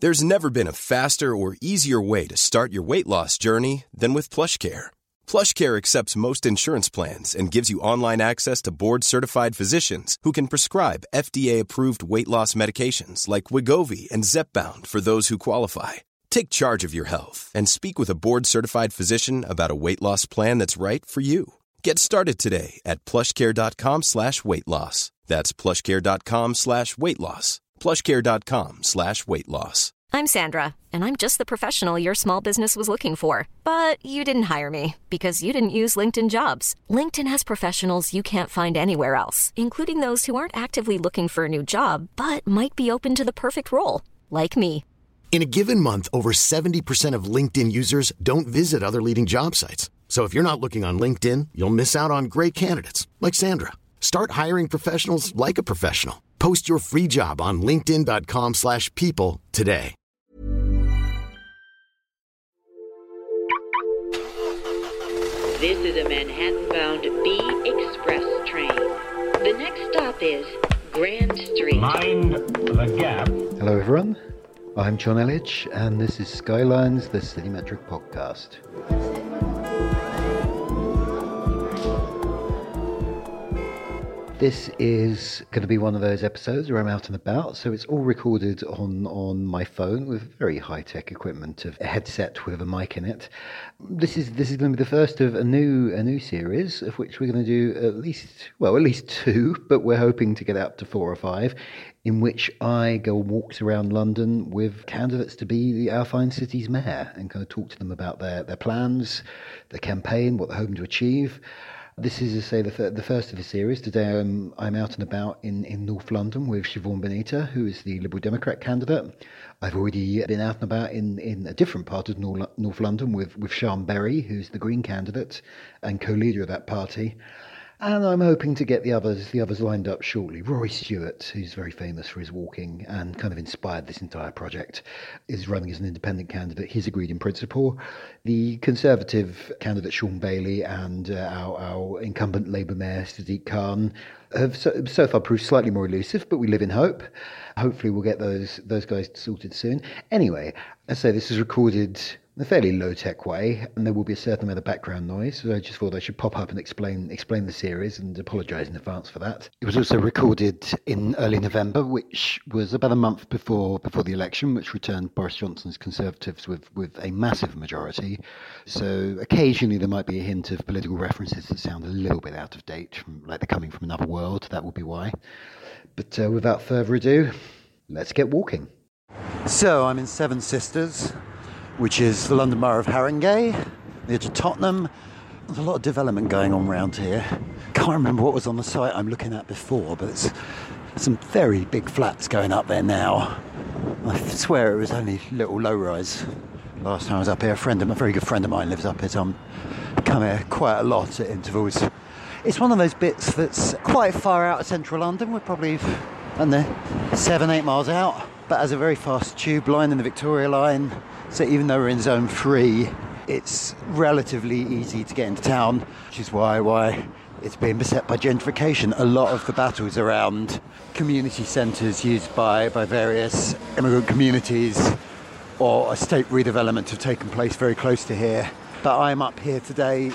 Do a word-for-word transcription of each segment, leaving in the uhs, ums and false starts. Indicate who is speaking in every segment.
Speaker 1: There's never been a faster or easier way to start your weight loss journey than with PlushCare. PlushCare accepts most insurance plans and gives you online access to board-certified physicians who can prescribe F D A-approved weight loss medications like Wegovy and Zepbound for those who qualify. Take charge of your health and speak with a board-certified physician about a weight loss plan that's right for you. Get started today at plushcare.com slash weight loss. That's plushcare.com slash weight loss. plushcare.com slash weight loss.
Speaker 2: I'm Sandra, and I'm just the professional your small business was looking for. But you didn't hire me because you didn't use LinkedIn Jobs. LinkedIn has professionals you can't find anywhere else, including those who aren't actively looking for a new job, but might be open to the perfect role, like me.
Speaker 3: In a given month, over seventy percent of LinkedIn users don't visit other leading job sites. So if you're not looking on LinkedIn, you'll miss out on great candidates like Sandra. Start hiring professionals like a professional. Post your free job on linkedin.com slash people today.
Speaker 4: This is a Manhattan-bound B Express train. The next stop is Grand Street.
Speaker 5: Mind the gap.
Speaker 6: Hello everyone, I'm John Elledge and this is Skylines, the Cinemetric podcast. This is going to be one of those episodes where I'm out and about, so it's all recorded on, on my phone with very high-tech equipment, of a headset with a mic in it. This is this is going to be the first of a new a new series, of which we're going to do at least, well, at least two, but we're hoping to get up to four or five, in which I go on walks around London with candidates to be the Our Fine City's mayor and kind of talk to them about their, their plans, their campaign, what they're hoping to achieve. This is, to say, the, the first of a series. Today I'm, I'm out and about in, in North London with Siobhan Benita, who is the Liberal Democrat candidate. I've already been out and about in, in a different part of North, North London with, with Sian Berry, who's the Green candidate and co-leader of that party. And I'm hoping to get the others the others lined up shortly. Rory Stewart, who's very famous for his walking and kind of inspired this entire project, is running as an independent candidate. He's agreed in principle. The Conservative candidate, Sean Bailey, and uh, our, our incumbent Labour Mayor, Sadiq Khan, have so, so far proved slightly more elusive, but we live in hope. Hopefully we'll get those those guys sorted soon. Anyway, I say this is recorded in a fairly low-tech way, and there will be a certain amount of background noise, so I just thought I should pop up and explain explain the series and apologise in advance for that. It was also recorded in early November, which was about a month before before the election, which returned Boris Johnson's Conservatives with, with a massive majority. So occasionally there might be a hint of political references that sound a little bit out of date, from, like they're coming from another world. That will be why. But uh, without further ado, let's get walking. So I'm in Seven Sisters, which is the London Borough of Haringey, near to Tottenham. There's a lot of development going on around here. Can't remember what was on the site I'm looking at before, but it's some very big flats going up there now. I swear it was only little low-rise. Last time I was up here, a friend of a very good friend of mine lives up here, so I'm come here quite a lot at intervals. It's one of those bits that's quite far out of central London. We're probably, I don't know, seven, eight miles out, but has a very fast tube line and the Victoria line. So even though we're in zone three, it's relatively easy to get into town, which is why why it's being beset by gentrification. A lot of the battles around community centres used by, by various immigrant communities or estate redevelopment have taken place very close to here. But I'm up here today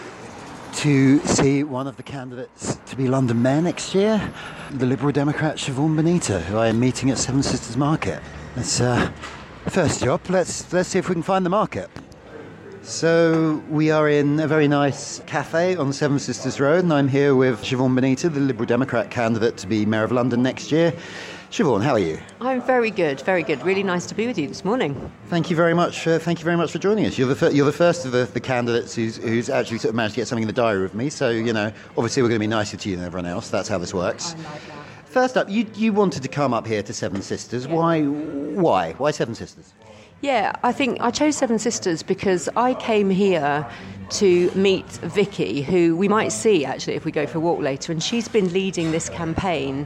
Speaker 6: to see one of the candidates to be London Mayor next year, the Liberal Democrat Siobhan Benita, who I am meeting at Seven Sisters Market. It's uh, first job. Let's let's see if we can find the market. So we are in a very nice cafe on Seven Sisters Road, and I'm here with Siobhan Benita, the Liberal Democrat candidate to be Mayor of London next year. Siobhan, how are you?
Speaker 7: I'm very good, very good. Really nice to be with you this morning.
Speaker 6: Thank you very much. Uh, thank you very much for joining us. You're the fir- you're the first of the, the candidates who's who's actually sort of managed to get something in the diary with me. So you know, obviously we're going to be nicer to you than everyone else. That's how this works.
Speaker 7: I like that.
Speaker 6: First up, you you wanted to come up here to Seven Sisters.
Speaker 7: Yeah.
Speaker 6: Why why why Seven Sisters?
Speaker 7: Yeah, I think I chose Seven Sisters because I came here to meet Vicky, who we might see actually if we go for a walk later, and she's been leading this campaign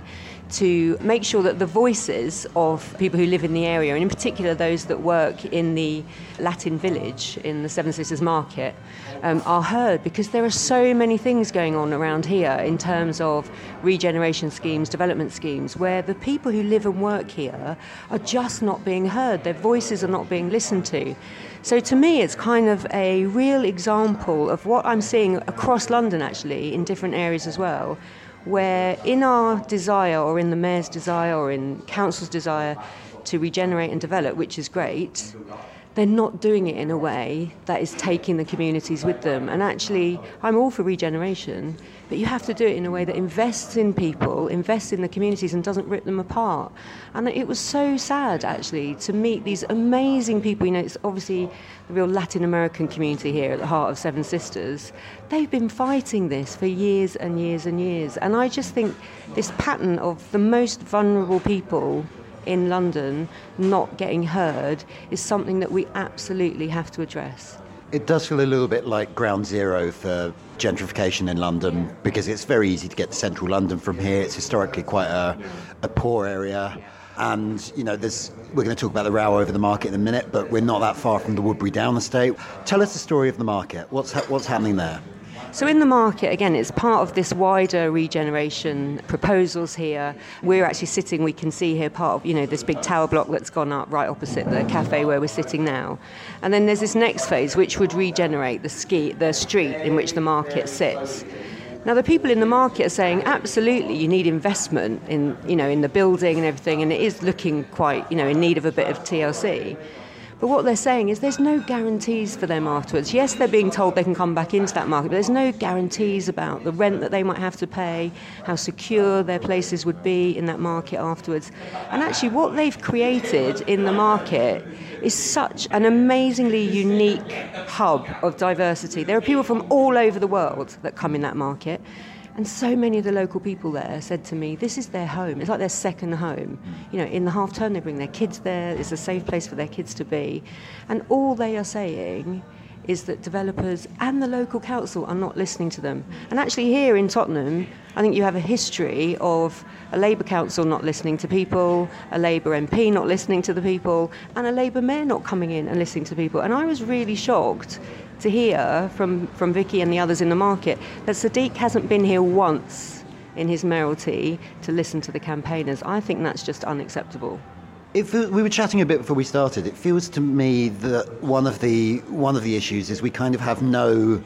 Speaker 7: to make sure that the voices of people who live in the area, and in particular those that work in the Latin village in the Seven Sisters Market, um, are heard, because there are so many things going on around here in terms of regeneration schemes, development schemes, where the people who live and work here are just not being heard. Their voices are not being listened to. So to me, it's kind of a real example of what I'm seeing across London, actually, in different areas as well, where in our desire, or in the Mayor's desire, or in Council's desire to regenerate and develop, which is great, they're not doing it in a way that is taking the communities with them. And actually, I'm all for regeneration, but you have to do it in a way that invests in people, invests in the communities, and doesn't rip them apart. And it was so sad, actually, to meet these amazing people. You know, it's obviously the real Latin American community here at the heart of Seven Sisters. They've been fighting this for years and years and years. And I just think this pattern of the most vulnerable people in London not getting heard is something that we absolutely have to address.
Speaker 8: It does feel a little bit like ground zero for gentrification in London, because it's very easy to get to central London from here. It's historically quite a, a poor area. And, you know, there's, we're going to talk about the row over the market in a minute, but we're not that far from the Woodbury Down estate. Tell us the story of the market. What's ha- what's happening there?
Speaker 7: So in the market, again, it's part of this wider regeneration proposals here. We're actually sitting, we can see here part of, you know, this big tower block that's gone up right opposite the cafe where we're sitting now. And then there's this next phase, which would regenerate the ski, the street in which the market sits. Now, the people in the market are saying, absolutely, you need investment in, you know, in the building and everything, and it is looking quite, you know, in need of a bit of T L C. But what they're saying is there's no guarantees for them afterwards. Yes, they're being told they can come back into that market, but there's no guarantees about the rent that they might have to pay, how secure their places would be in that market afterwards. And actually what they've created in the market is such an amazingly unique hub of diversity. There are people from all over the world that come in that market. And so many of the local people there said to me, this is their home. It's like their second home. You know, in the half term, they bring their kids there. It's a safe place for their kids to be. And all they are saying is that developers and the local council are not listening to them. And actually here in Tottenham, I think you have a history of a Labour council not listening to people, a Labour M P not listening to the people, and a Labour mayor not coming in and listening to people. And I was really shocked to hear from, from Vicky and the others in the market that Sadiq hasn't been here once in his mayoralty to listen to the campaigners. I think that's just unacceptable.
Speaker 8: If we were chatting a bit before we started, it feels to me that one of the one of the issues is we kind of have no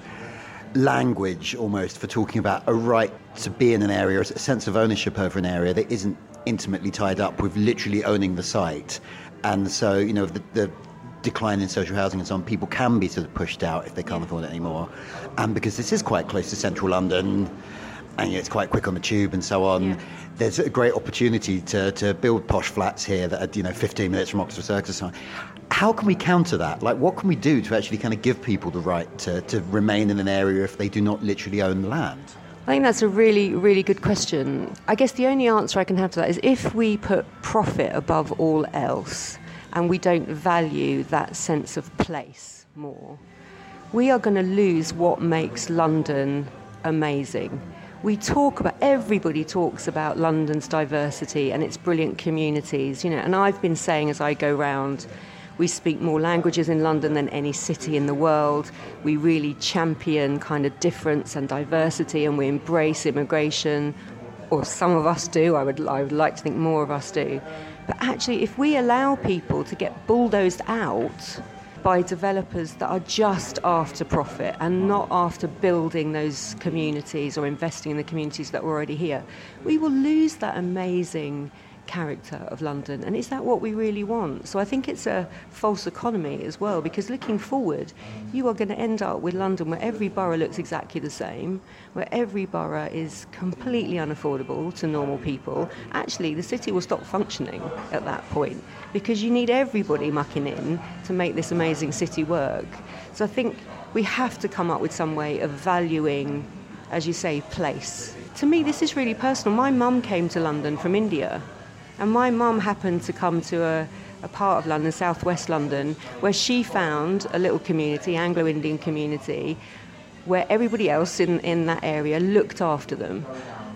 Speaker 8: language almost for talking about a right to be in an area, a sense of ownership over an area that isn't intimately tied up with literally owning the site. And so, you know, the, the decline in social housing and so on, people can be sort of pushed out if they can't afford it anymore. And because this is quite close to central London, and you know, it's quite quick on the tube and so on, yeah. There's a great opportunity to, to build posh flats here that are, you know, fifteen minutes from Oxford Circus. How can we counter that? Like, what can we do to actually kind of give people the right to, to remain in an area if they do not literally own the land?
Speaker 7: I think that's a really, really good question. I guess the only answer I can have to that is if we put profit above all else and we don't value that sense of place more, we are going to lose what makes London amazing. We talk about, everybody talks about London's diversity and its brilliant communities, you know, and I've been saying as I go round, we speak more languages in London than any city in the world. We really champion kind of difference and diversity, and we embrace immigration, or some of us do. I would, I would like to think more of us do. But actually, if we allow people to get bulldozed out by developers that are just after profit and not after building those communities or investing in the communities that were already here, we will lose that amazing character of London. And is that what we really want? So I think it's a false economy as well, because looking forward, you are going to end up with London where every borough looks exactly the same, where every borough is completely unaffordable to normal people. Actually, the city will stop functioning at that point, because you need everybody mucking in to make this amazing city work. So I think we have to come up with some way of valuing, as you say, place. To me, this is really personal. My mum came to London from India. And my mum happened to come to a, a part of London, southwest London, where she found a little community, Anglo-Indian community, where everybody else in, in that area looked after them.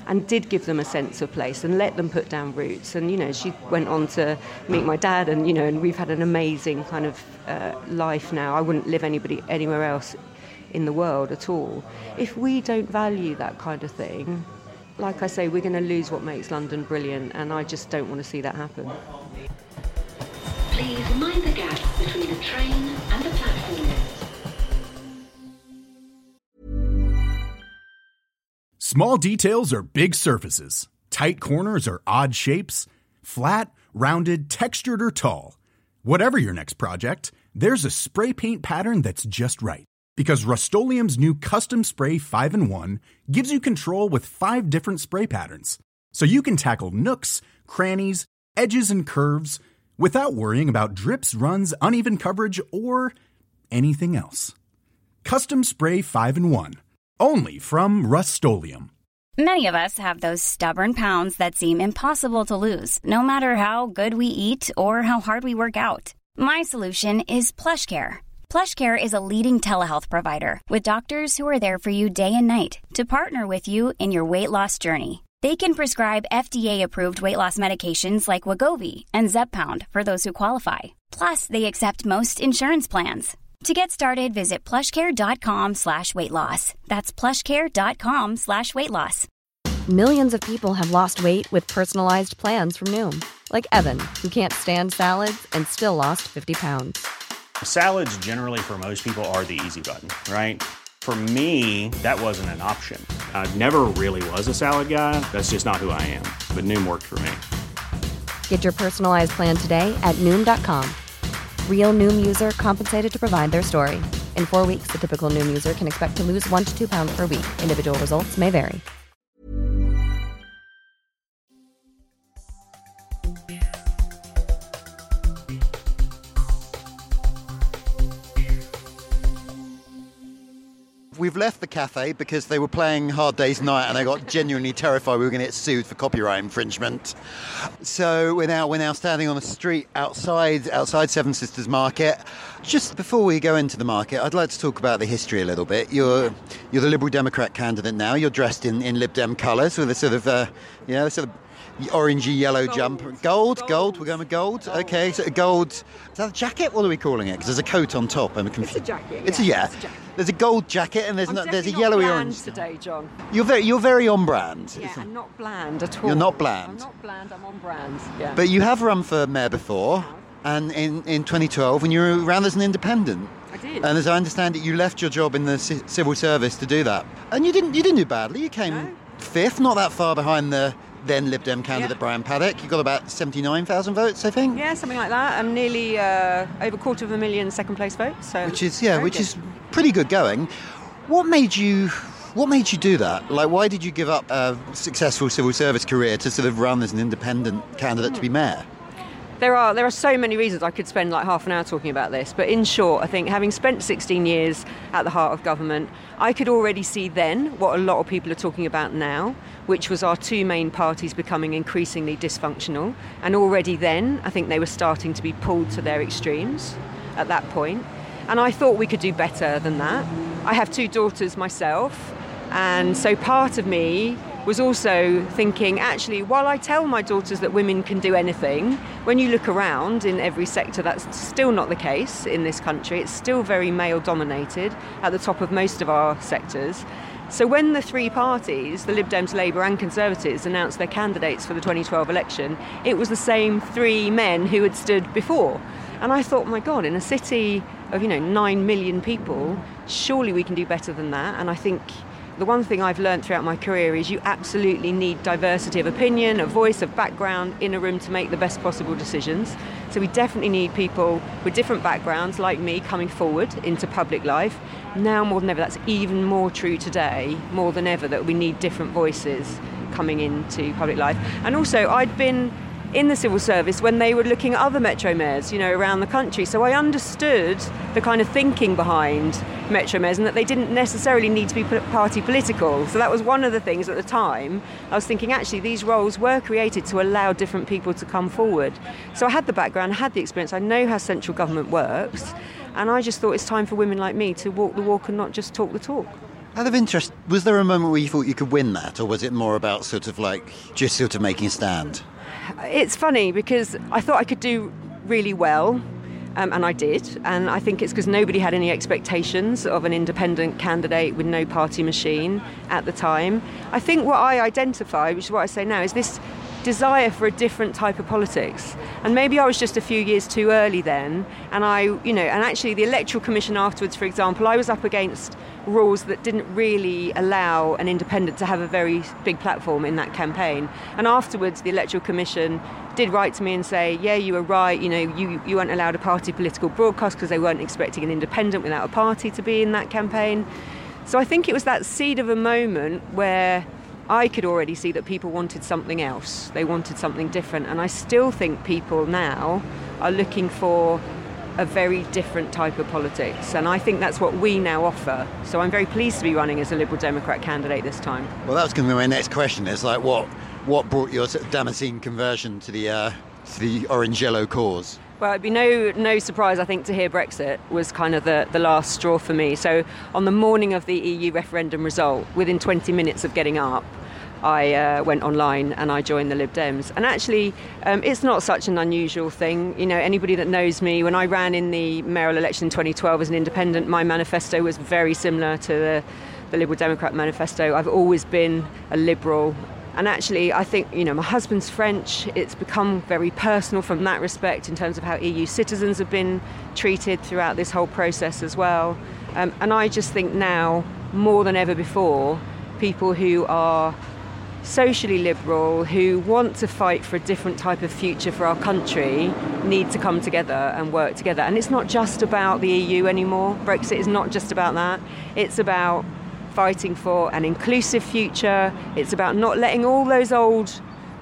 Speaker 7: and did give them a sense of place and let them put down roots. And, you know, she went on to meet my dad, and, you know, and we've had an amazing kind of uh, life now. I wouldn't live anybody anywhere else in the world at all. If we don't value that kind of thing, like I say, we're going to lose what makes London brilliant, and I just don't want to see that happen.
Speaker 4: Please mind the gap between the train and the platform.
Speaker 9: Small details are big surfaces. Tight corners are odd shapes. Flat, rounded, textured, or tall. Whatever your next project, there's a spray paint pattern that's just right. Because Rust-Oleum's new Custom Spray five in one gives you control with five different spray patterns. So you can tackle nooks, crannies, edges, and curves without worrying about drips, runs, uneven coverage, or anything else. Custom Spray five in one. Only from Rust-Oleum.
Speaker 10: Many of us have those stubborn pounds that seem impossible to lose, no matter how good we eat or how hard we work out. My solution is PlushCare. PlushCare is a leading telehealth provider with doctors who are there for you day and night to partner with you in your weight loss journey. They can prescribe F D A-approved weight loss medications like Wegovy and Zepbound for those who qualify. Plus, they accept most insurance plans. To get started, visit plushcare.com slash weight loss. That's plushcare.com slash weight loss.
Speaker 11: Millions of people have lost weight with personalized plans from Noom. Like Evan, who can't stand salads and still lost fifty pounds.
Speaker 12: Salads generally for most people are the easy button, right? For me, that wasn't an option. I never really was a salad guy. That's just not who I am. But Noom worked for me.
Speaker 11: Get your personalized plan today at Noom dot com. Real Noom user compensated to provide their story. In four weeks, the typical Noom user can expect to lose one to two pounds per week. Individual results may vary.
Speaker 8: We've left the cafe because they were playing Hard Day's Night and I got genuinely terrified we were going to get sued for copyright infringement. So we're now we're now standing on the street outside outside Seven Sisters Market. Just before we go into the market, I'd like to talk about the history a little bit. You're you're the Liberal Democrat candidate now. You're dressed in, in Lib Dem colours with a sort of uh, you know sort of orangey yellow gold. jumper. Gold, gold, gold. We're going with gold. gold. Okay, so a gold. Is that a jacket? What are we calling it? Because there's a coat on top. I'm confused.
Speaker 7: It's a jacket.
Speaker 8: It's
Speaker 7: yeah,
Speaker 8: a yeah.
Speaker 7: It's a jacket.
Speaker 8: There's a gold jacket and there's
Speaker 7: I'm
Speaker 8: not, there's a
Speaker 7: not
Speaker 8: yellowy
Speaker 7: bland
Speaker 8: orange
Speaker 7: today, John.
Speaker 8: You're very you're very on brand.
Speaker 7: Yeah, I'm not bland at all.
Speaker 8: You're not bland.
Speaker 7: I'm not bland. I'm on brand. Yeah.
Speaker 8: But you have run for mayor before, and in, in twenty twelve when you were around as an independent.
Speaker 7: I did.
Speaker 8: And as I understand it, you left your job in the c- civil service to do that, and you didn't you didn't do badly. You came
Speaker 7: no.
Speaker 8: fifth, not that far behind the then Lib Dem candidate
Speaker 7: yeah.
Speaker 8: Brian Paddock. You got about seventy-nine thousand votes, I think.
Speaker 7: Yeah, something like that, and nearly uh, over a quarter of a million second place votes. So
Speaker 8: which is yeah, which
Speaker 7: good.
Speaker 8: is pretty good going. What made you What made you do that? Like, why did you give up a successful civil service career to sort of run as an independent candidate mm. to be mayor?
Speaker 7: There are there are so many reasons. I could spend like half an hour talking about this, but in short, I think having spent sixteen years at the heart of government, I could already see then what a lot of people are talking about now, which was our two main parties becoming increasingly dysfunctional. And already then, I think they were starting to be pulled to their extremes at that point. And I thought we could do better than that. I have two daughters myself, and so part of me was also thinking, actually, while I tell my daughters that women can do anything, when you look around in every sector, that's still not the case in this country. It's still very male-dominated at the top of most of our sectors. So when the three parties, the Lib Dems, Labour and Conservatives, announced their candidates for the twenty twelve election, it was the same three men who had stood before. And I thought, my God, in a city of, you know, nine million people, surely we can do better than that. And I think the one thing I've learned throughout my career is you absolutely need diversity of opinion, of voice, of background in a room to make the best possible decisions. So we definitely need people with different backgrounds like me coming forward into public life. Now more than ever, that's even more true today, more than ever, that we need different voices coming into public life. And also, I'd been in the civil service when they were looking at other metro mayors, you know, around the country. So I understood the kind of thinking behind metro mayors and that they didn't necessarily need to be party political. So that was one of the things at the time. I was thinking, actually, these roles were created to allow different people to come forward. So I had the background, I had the experience, I know how central government works, and I just thought it's time for women like me to walk the walk and not just talk the talk.
Speaker 8: Out of interest, was there a moment where you thought you could win that, or was it more about sort of like just sort of making a stand?
Speaker 7: It's funny because I thought I could do really well, um, and I did, and I think it's because nobody had any expectations of an independent candidate with no party machine at the time. I think what I identified, which is what I say now, is this desire for a different type of politics. And maybe I was just a few years too early then, and I, you know, and actually the Electoral Commission afterwards, for example, I was up against rules that didn't really allow an independent to have a very big platform in that campaign. And afterwards, the Electoral Commission did write to me and say, yeah, you were right, you know, you, you weren't allowed a party political broadcast because they weren't expecting an independent without a party to be in that campaign. So I think it was that seed of a moment where I could already see that people wanted something else. They wanted something different. And I still think people now are looking for a very different type of politics. And I think that's what we now offer. So I'm very pleased to be running as a Liberal Democrat candidate this time.
Speaker 8: Well, that was going to be my next question. It's like, what what brought your sort of Damascene conversion to the uh, to the orange-yellow cause?
Speaker 7: Well, it'd be no no surprise, I think, to hear Brexit was kind of the, the last straw for me. So on the morning of the E U referendum result, within twenty minutes of getting up, I uh, went online and I joined the Lib Dems. And actually, um, it's not such an unusual thing. You know, anybody that knows me, when I ran in the mayoral election in twenty twelve as an independent, my manifesto was very similar to the, the Liberal Democrat manifesto. I've always been a liberal. And actually, I think, you know, my husband's French. It's become very personal from that respect in terms of how E U citizens have been treated throughout this whole process as well. Um, and I just think now, more than ever before, people who are socially liberal, who want to fight for a different type of future for our country, need to come together and work together. And it's not just about the E U anymore. Brexit is not just about that. It's about fighting for an inclusive future. It's about not letting all those old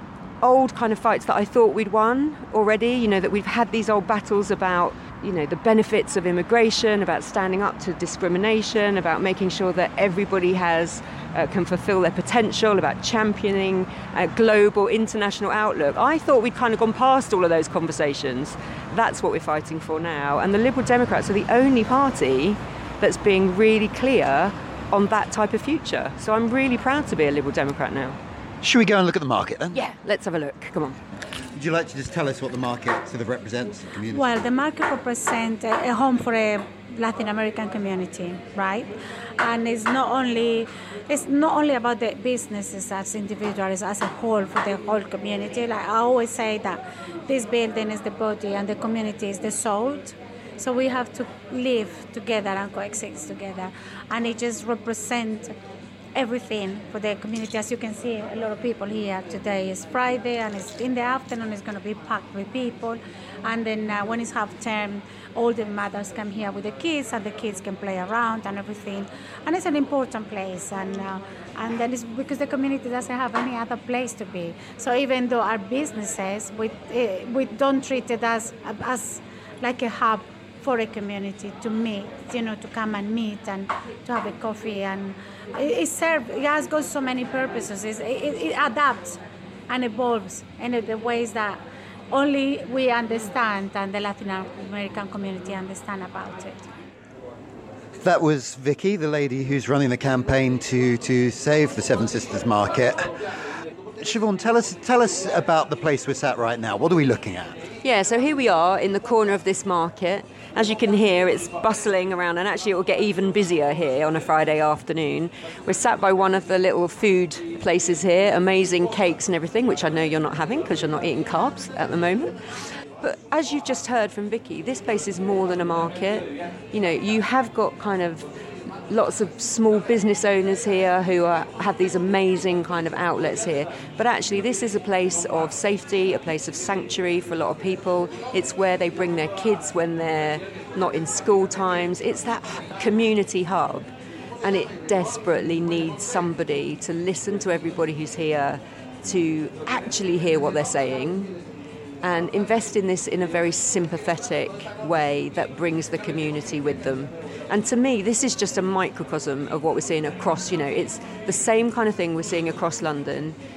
Speaker 7: old kind of fights that I thought we'd won already, you know, that we've had these old battles about, you know, the benefits of immigration, about standing up to discrimination, about making sure that everybody has uh, can fulfill their potential, about championing a global international outlook. I thought we'd kind of gone past all of those conversations. That's what we're fighting for now. And the Liberal Democrats are the only party that's being really clear on that type of future. So I'm really proud to be a Liberal Democrat now.
Speaker 8: Should we go and look at the market then?
Speaker 7: Yeah, let's have a look. Come on.
Speaker 8: Would you like to just tell us what the market sort of represents? The community?
Speaker 13: Well, the market represents a home for a Latin American community, right? And it's not only it's not only about the businesses as individuals, as a whole, for the whole community. Like I always say that this building is the body and the community is the soul. So we have to live together and coexist together. And it just represents everything for the community. As you can see, a lot of people here. Today is Friday, and it's in the afternoon it's going to be packed with people. And then uh, when it's half term, all the mothers come here with the kids, and the kids can play around and everything. And it's an important place. And uh, and that is because the community doesn't have any other place to be. So even though our businesses, we uh, we don't treat it as as like a hub for a community to meet, you know, to come and meet and to have a coffee, and it, it serves. It has got so many purposes. It, it, it adapts and evolves in the ways that only we understand and the Latin American community understand about it.
Speaker 8: That was Vicky, the lady who's running the campaign to to save the Seven Sisters Market. Siobhan, tell us tell us about the place we're sat right now. What are we looking at?
Speaker 7: Yeah, so here we are in the corner of this market. As you can hear, it's bustling around, and actually it will get even busier here on a Friday afternoon. We're sat by one of the little food places here, amazing cakes and everything, which I know you're not having because you're not eating carbs at the moment. But as you've just heard from Vicky, this place is more than a market. You know, you have got kind of lots of small business owners here who are, have these amazing kind of outlets here. But actually this is a place of safety, a place of sanctuary for a lot of people. It's where they bring their kids when they're not in school times. It's that community hub, and it desperately needs somebody to listen to everybody who's here, to actually hear what they're saying and invest in this in a very sympathetic way that brings the community with them. And to me, this is just a microcosm of what we're seeing across, you know, it's the same kind of thing we're seeing across London.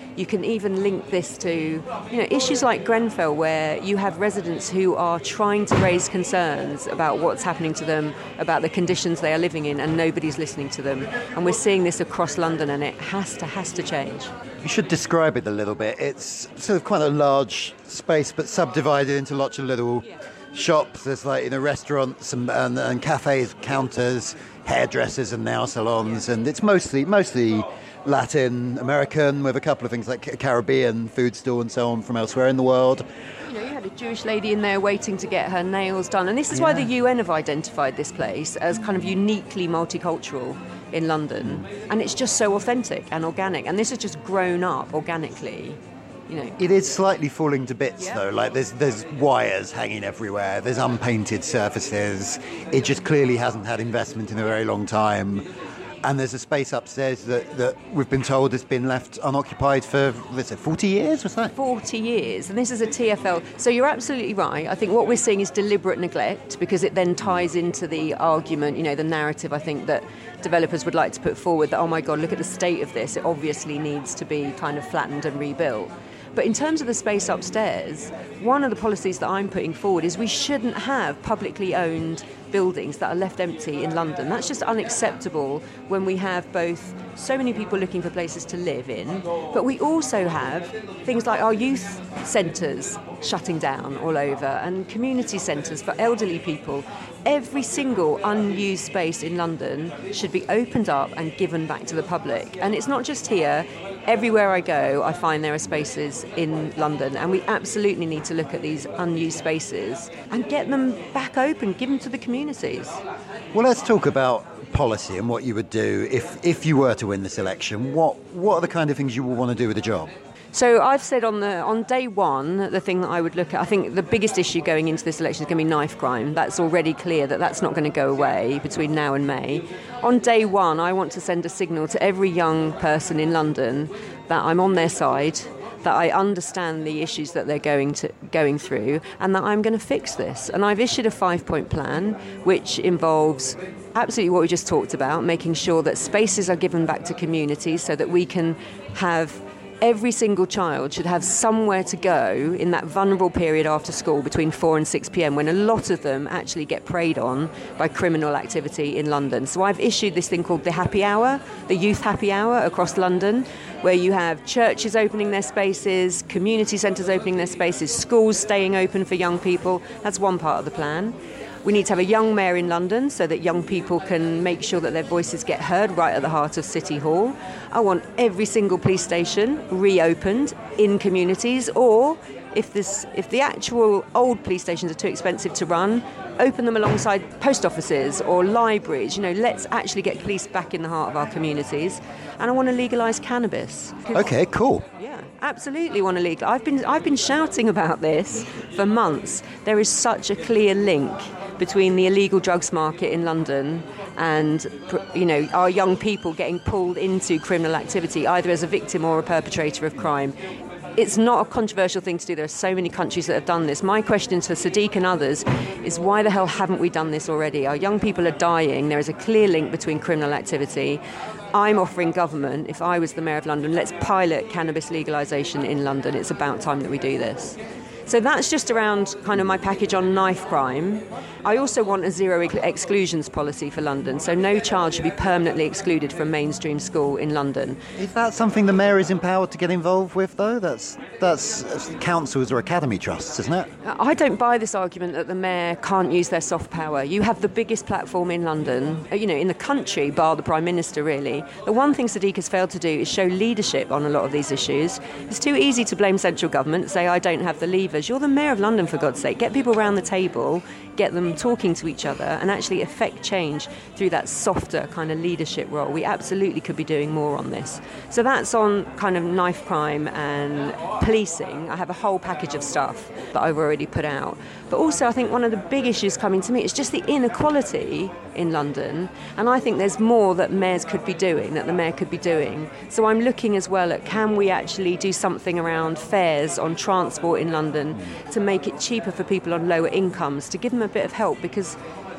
Speaker 7: You can even link this to, you know, issues like Grenfell, where you have residents who are trying to raise concerns about what's happening to them, about the conditions they are living in, and nobody's listening to them. And we're seeing this across London, and it has to has to change.
Speaker 8: You should describe it a little bit. It's sort of quite a large space, but subdivided into lots of little yeah. shops. There's like, you know, restaurants and, and, and cafes, counters, hairdressers and nail salons, and it's mostly mostly Latin American, with a couple of things like Caribbean food stall and so on from elsewhere in the world.
Speaker 7: You know, you had a Jewish lady in there waiting to get her nails done, and this is
Speaker 8: yeah.
Speaker 7: why the U N have identified this place as kind of uniquely multicultural in London, and it's just so authentic and organic, and this has just grown up organically. You know.
Speaker 8: It is slightly falling to bits
Speaker 7: yeah.
Speaker 8: though, like there's there's wires hanging everywhere, there's unpainted surfaces, it just clearly hasn't had investment in a very long time. And there's a space upstairs that, that we've been told has been left unoccupied for, let's say, forty years, was that?
Speaker 7: forty years, and this is a T F L. So you're absolutely right. I think what we're seeing is deliberate neglect, because it then ties into the argument, you know, the narrative, I think, that developers would like to put forward, that, oh my God, look at the state of this. It obviously needs to be kind of flattened and rebuilt. But in terms of the space upstairs, one of the policies that I'm putting forward is we shouldn't have publicly owned buildings that are left empty in London. That's just unacceptable when we have both so many people looking for places to live in, but we also have things like our youth centres shutting down all over, and community centres for elderly people. Every single unused space in London should be opened up and given back to the public. And it's not just here. Everywhere I go, I find there are spaces in London, and we absolutely need to look at these unused spaces and get them back open, give them to the communities.
Speaker 8: Well, let's talk about policy and what you would do if, if you were to win this election. What what are the kind of things you would want to do with the job?
Speaker 7: So I've said on the on day one, the thing that I would look at, I think the biggest issue going into this election is going to be knife crime. That's already clear that that's not going to go away between now and May. On day one, I want to send a signal to every young person in London that I'm on their side, that I understand the issues that they're going to going through, and that I'm going to fix this. And I've issued a five-point plan, which involves absolutely what we just talked about, making sure that spaces are given back to communities so that we can have every single child should have somewhere to go in that vulnerable period after school between four and six p.m. when a lot of them actually get preyed on by criminal activity in London. So I've issued this thing called the Happy Hour, the Youth Happy Hour across London, where you have churches opening their spaces, community centres opening their spaces, schools staying open for young people. That's one part of the plan. We need to have a young mayor in London so that young people can make sure that their voices get heard right at the heart of City Hall. I want every single police station reopened in communities, or if this, if the actual old police stations are too expensive to run, open them alongside post offices or libraries. You know, let's actually get police back in the heart of our communities. And I want to legalise cannabis.
Speaker 8: Okay, cool.
Speaker 7: Yeah, absolutely want to legalise. I've been I've been shouting about this for months. There is such a clear link between the illegal drugs market in London and, you know, our young people getting pulled into criminal activity, either as a victim or a perpetrator of crime. It's not a controversial thing to do. There are so many countries that have done this. My question to Sadiq and others is, why the hell haven't we done this already? Our young people are dying. There is a clear link between criminal activity. I'm offering government, if I was the Mayor of London, let's pilot cannabis legalisation in London. It's about time that we do this. So that's just around kind of my package on knife crime. I also want a zero exclusions policy for London, so no child should be permanently excluded from mainstream school in London.
Speaker 8: Is that something the mayor is empowered to get involved with, though? That's that's councils or academy trusts, isn't it?
Speaker 7: I don't buy this argument that the mayor can't use their soft power. You have the biggest platform in London, you know, in the country, bar the Prime Minister, really. The one thing Sadiq has failed to do is show leadership on a lot of these issues. It's too easy to blame central government, say, I don't have the levers. You're the Mayor of London, for God's sake. Get people around the table, get them talking to each other, and actually affect change through that softer kind of leadership role. We absolutely could be doing more on this. So that's on kind of knife crime and policing. I have a whole package of stuff that I've already put out. But also I think one of the big issues coming to me is just the inequality in London, and I think there's more that mayors could be doing, that the mayor could be doing. So I'm looking as well at, can we actually do something around fares on transport in London to make it cheaper for people on lower incomes, to give them a bit of help, because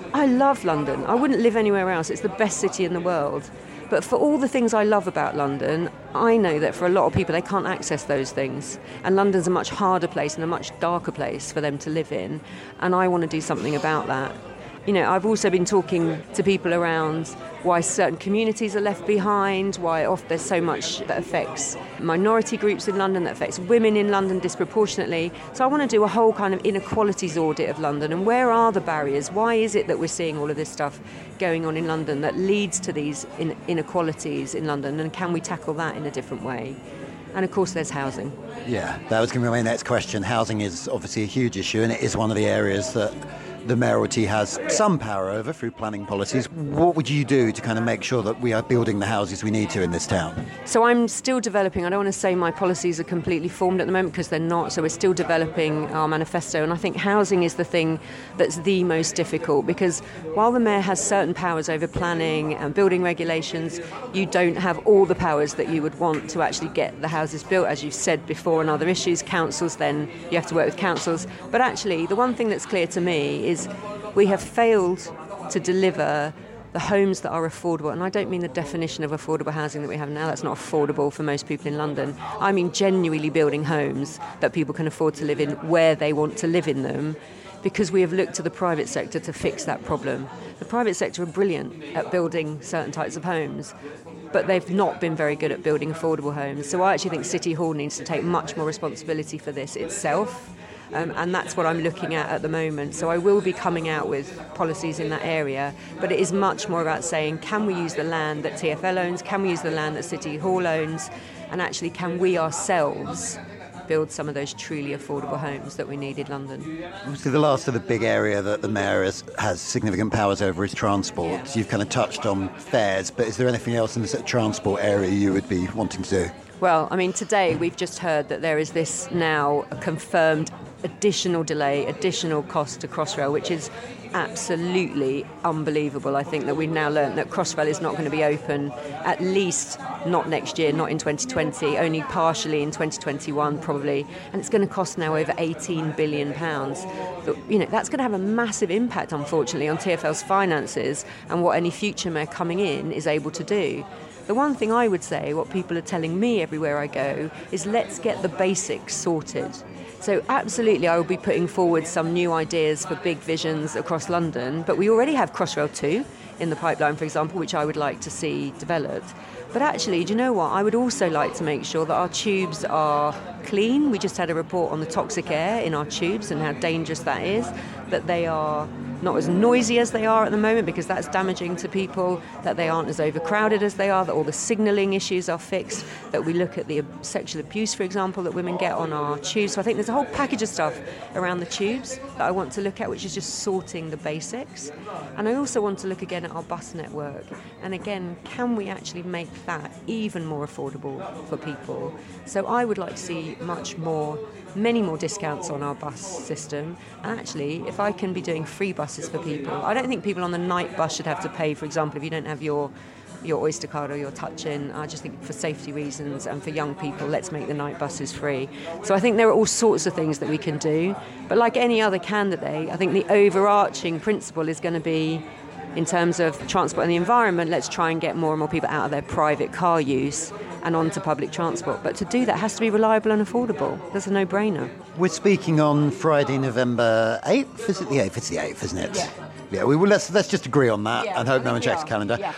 Speaker 7: I love London. I wouldn't live anywhere else. It's the best city in the world. But for all the things I love about London, I know that for a lot of people, they can't access those things. And London's a much harder place and a much darker place for them to live in. And I want to do something about that. You know, I've also been talking to people around why certain communities are left behind, why off there's so much that affects minority groups in London, that affects women in London disproportionately. So I want to do a whole kind of inequalities audit of London, and where are the barriers? Why is it that we're seeing all of this stuff going on in London that leads to these in- inequalities in London, and can we tackle that in a different way? And of course there's housing.
Speaker 8: Yeah, that was going to be my next question. Housing is obviously a huge issue, and it is one of the areas that the mayoralty has some power over through planning policies. What would you do to kind of make sure that we are building the houses we need to in this town?
Speaker 7: So I'm still developing. I don't want to say my policies are completely formed at the moment, because they're not. So we're still developing our manifesto. And I think housing is the thing that's the most difficult, because while the mayor has certain powers over planning and building regulations, you don't have all the powers that you would want to actually get the houses built. As you've said before, and other issues, councils, then you have to work with councils. But actually, the one thing that's clear to me is we have failed to deliver the homes that are affordable. And I don't mean the definition of affordable housing that we have now. That's not affordable for most people in London. I mean genuinely building homes that people can afford to live in where they want to live in them, because we have looked to the private sector to fix that problem. The private sector are brilliant at building certain types of homes, but they've not been very good at building affordable homes. So I actually think City Hall needs to take much more responsibility for this itself. Um, and that's what I'm looking at at the moment. So I will be coming out with policies in that area, but it is much more about saying, can we use the land that T F L owns, can we use the land that City Hall owns, and actually can we ourselves build some of those truly affordable homes that we need in London.
Speaker 8: Obviously the last of the big area that the mayor has, has significant powers over is transport. Yeah. You've kind of touched on fares, but is there anything else in the transport area you would be wanting to do?
Speaker 7: Well, I mean, today we've just heard that there is this now confirmed additional delay, additional cost to Crossrail, which is absolutely unbelievable. I think that we've now learned that Crossrail is not going to be open, at least not next year, not in twenty twenty, only partially in twenty twenty-one probably, and it's going to cost now over eighteen billion pounds. But, you know, that's going to have a massive impact, unfortunately, on T F L's finances and what any future mayor coming in is able to do. The one thing I would say, what people are telling me everywhere I go, is let's get the basics sorted. So absolutely I will be putting forward some new ideas for big visions across London, but we already have Crossrail two in the pipeline, for example, which I would like to see developed. But actually, do you know what? I would also like to make sure that our tubes are clean. We just had a report on the toxic air in our tubes and how dangerous that is, that they are not as noisy as they are at the moment, because that's damaging to people, that they aren't as overcrowded as they are, that all the signalling issues are fixed, that we look at the sexual abuse, for example, that women get on our tubes. So I think there's a whole package of stuff around the tubes that I want to look at, which is just sorting the basics. And I also want to look again at our bus network. And again, can we actually make that even more affordable for people? So I would like to see much more, many more discounts on our bus system. And actually, if I can be doing free buses for people, I don't think people on the night bus should have to pay, for example, if you don't have your your Oyster card or your touch-in. I just think for safety reasons and for young people, let's make the night buses free. So I think there are all sorts of things that we can do. But like any other candidate, I think the overarching principle is going to be, in terms of transport and the environment, let's try and get more and more people out of their private car use and onto public transport. But to do that has to be reliable and affordable. That's a no-brainer.
Speaker 8: We're speaking on Friday, November eighth. Is it the eighth? It's the eighth, isn't it?
Speaker 7: Yeah.
Speaker 8: Yeah, we will, let's, let's just agree on that,
Speaker 7: yeah,
Speaker 8: and hope no one checks the calendar.
Speaker 7: Yeah.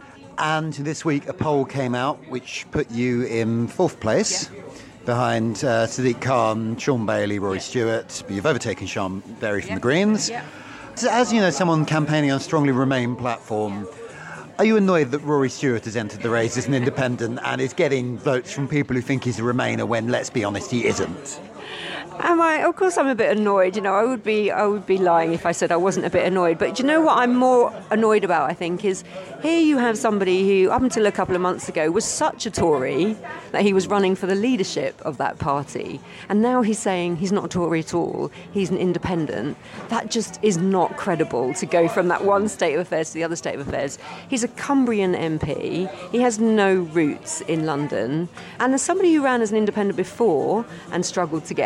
Speaker 8: And this week a poll came out which put you in fourth place, yeah, behind uh, Sadiq Khan, Sean Bailey, Rory yeah. Stewart. But you've overtaken Sean Berry from yeah. the Greens. Yeah. So as you know, someone campaigning on a strongly Remain platform, are you annoyed that Rory Stewart has entered the race as an independent and is getting votes from people who think he's a Remainer when, let's be honest, he isn't?
Speaker 7: Am I? Of course I'm a bit annoyed. You know, I would be I would be lying if I said I wasn't a bit annoyed. But do you know what I'm more annoyed about, I think, is here you have somebody who, up until a couple of months ago, was such a Tory that he was running for the leadership of that party. And now he's saying he's not a Tory at all, he's an independent. That just is not credible, to go from that one state of affairs to the other state of affairs. He's a Cumbrian M P. He has no roots in London. And as somebody who ran as an independent before and struggled to get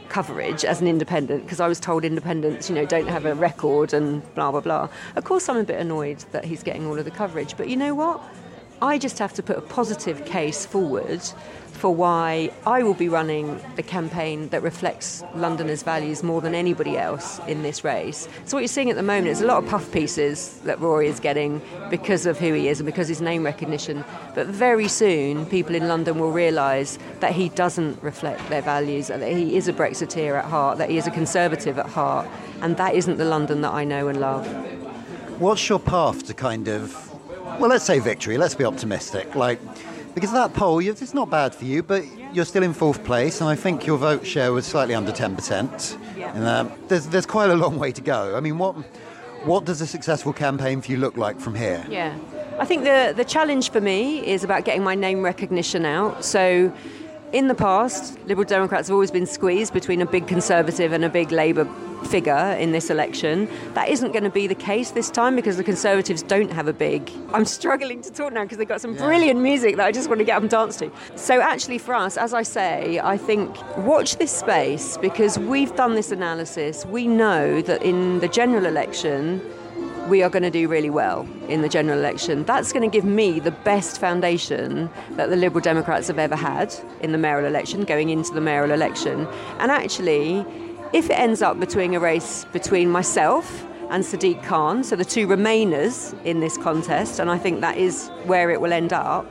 Speaker 7: coverage as an independent, because I was told independents, you know, don't have a record and blah, blah, blah. Of course, I'm a bit annoyed that he's getting all of the coverage. But you know what? I just have to put a positive case forward for why I will be running the campaign that reflects Londoners' values more than anybody else in this race. So what you're seeing at the moment is a lot of puff pieces that Rory is getting because of who he is and because his name recognition. But very soon, people in London will realise that he doesn't reflect their values, that he is a Brexiteer at heart, that he is a Conservative at heart, and that isn't the London that I know and love.
Speaker 8: What's your path to kind of, well, let's say victory, let's be optimistic, like... Because that poll, it's not bad for you, but you're still in fourth place, and I think your vote share was slightly under ten percent. Yeah. And, um, there's there's quite a long way to go. I mean, what what does a successful campaign for you look like from here?
Speaker 7: Yeah, I think the the challenge for me is about getting my name recognition out. So, in the past, Liberal Democrats have always been squeezed between a big Conservative and a big Labour figure in this election. That isn't going to be the case this time because the Conservatives don't have a big... I'm struggling to talk now because they've got some yeah. brilliant music that I just want to get up and dance to. So actually for us, as I say, I think watch this space because we've done this analysis. We know that in the general election, we are going to do really well in the general election. That's going to give me the best foundation that the Liberal Democrats have ever had in the mayoral election, going into the mayoral election. And actually, if it ends up between a race between myself and Sadiq Khan, so the two Remainers in this contest, and I think that is where it will end up,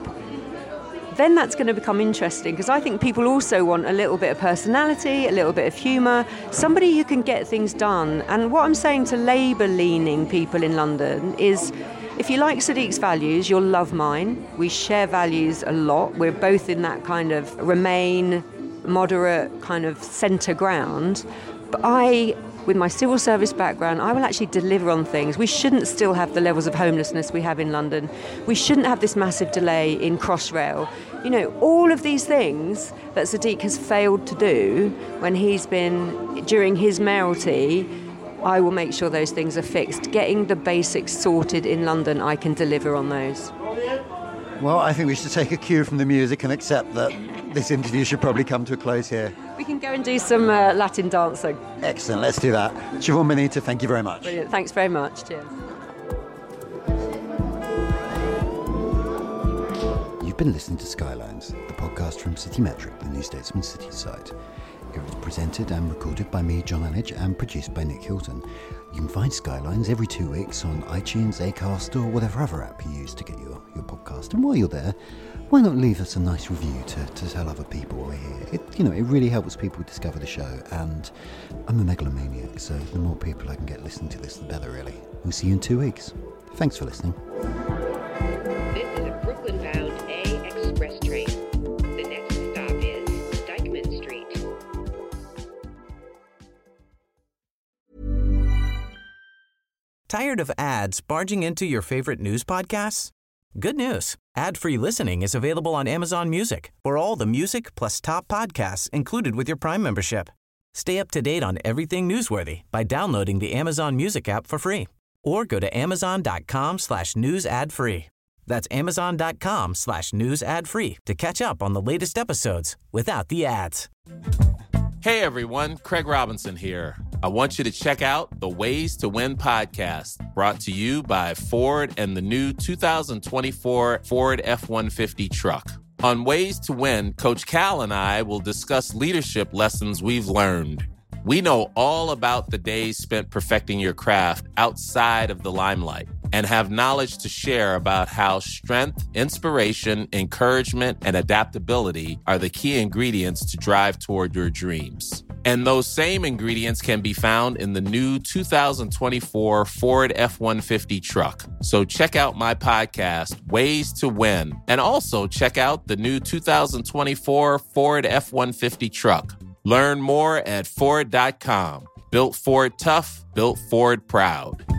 Speaker 7: then that's going to become interesting because I think people also want a little bit of personality, a little bit of humour, somebody who can get things done. And what I'm saying to Labour-leaning people in London is, if you like Sadiq's values, you'll love mine. We share values a lot. We're both in that kind of Remain, moderate kind of centre ground. But I, with my civil service background, I will actually deliver on things. We shouldn't still have the levels of homelessness we have in London. We shouldn't have this massive delay in Crossrail. You know, all of these things that Sadiq has failed to do when he's been, during his mayoralty, I will make sure those things are fixed. Getting the basics sorted in London, I can deliver on those.
Speaker 8: Well, I think we should take a cue from the music and accept that this interview should probably come to a close here.
Speaker 7: We can go and do some uh, Latin dancing.
Speaker 8: Excellent, let's do that. Siobhan Mineta, thank you very much.
Speaker 7: Brilliant, thanks very much. Cheers.
Speaker 6: You've been listening to Skylines, the podcast from Citymetric, the New Statesman City site. It was presented and recorded by me, John Annidge, and produced by Nick Hilton. You can find Skylines every two weeks on iTunes, Acast, or whatever other app you use to get your, your podcast. And while you're there, why not leave us a nice review to, to tell other people we're here? It, you know, it really helps people discover the show, and I'm a megalomaniac, so the more people I can get listening to this, the better, really. We'll see you in two weeks. Thanks for listening.
Speaker 4: This is a Brooklyn-bound A Express train. The next stop is Dyckman Street.
Speaker 14: Tired of ads barging into your favorite news podcasts? Good news. Ad-free listening is available on Amazon Music for all the music plus top podcasts included with your Prime membership. Stay up to date on everything newsworthy by downloading the Amazon Music app for free or go to amazon.com slash news ad free. That's amazon.com slash news ad free to catch up on the latest episodes without the ads.
Speaker 15: Hey everyone, Craig Robinson here. I want you to check out the Ways to Win podcast, brought to you by Ford and the new two thousand twenty-four Ford F one fifty truck. On Ways to Win, Coach Cal and I will discuss leadership lessons we've learned. We know all about the days spent perfecting your craft outside of the limelight and have knowledge to share about how strength, inspiration, encouragement, and adaptability are the key ingredients to drive toward your dreams. And those same ingredients can be found in the new two thousand twenty-four Ford F one fifty truck. So check out my podcast, Ways to Win, and also check out the new two thousand twenty-four Ford F one fifty truck. Learn more at Ford dot com. Built Ford tough, built Ford proud.